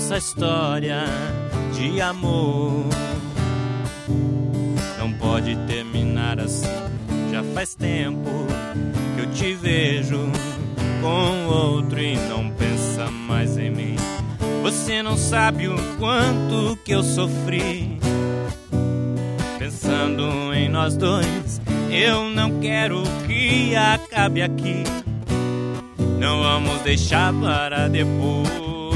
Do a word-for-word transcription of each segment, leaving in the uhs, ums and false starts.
nossa história de amor não pode terminar assim. Já faz tempo que eu te vejo com outro e não pensa mais em mim. Você não sabe o quanto que eu sofri pensando em nós dois. Eu não quero que acabe aqui. Não vamos deixar para depois.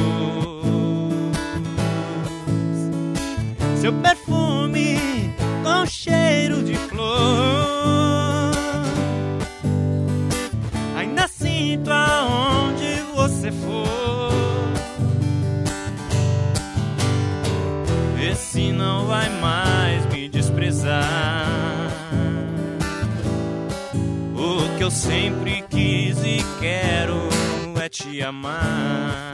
Seu perfume com cheiro de flor ainda sinto aonde você for. Vê se não vai mais me desprezar. O que eu sempre quis e quero é te amar.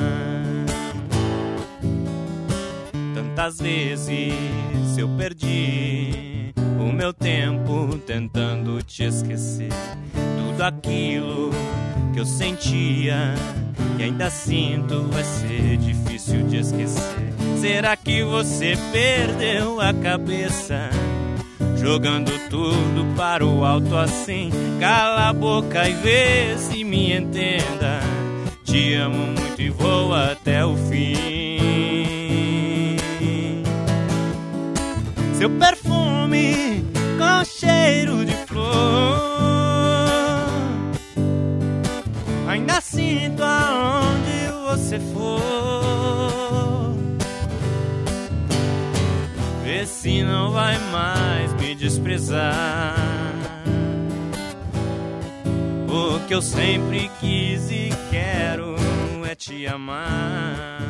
Tantas vezes eu perdi o meu tempo tentando te esquecer. Tudo aquilo que eu sentia e ainda sinto vai ser difícil de esquecer. Será que você perdeu a cabeça jogando tudo para o alto assim? Cala a boca e vê se me entenda. Te amo muito e vou até o fim. Seu perfume com cheiro de flor ainda sinto aonde você for. Vê se não vai mais me desprezar. O que eu sempre quis e quero é te amar.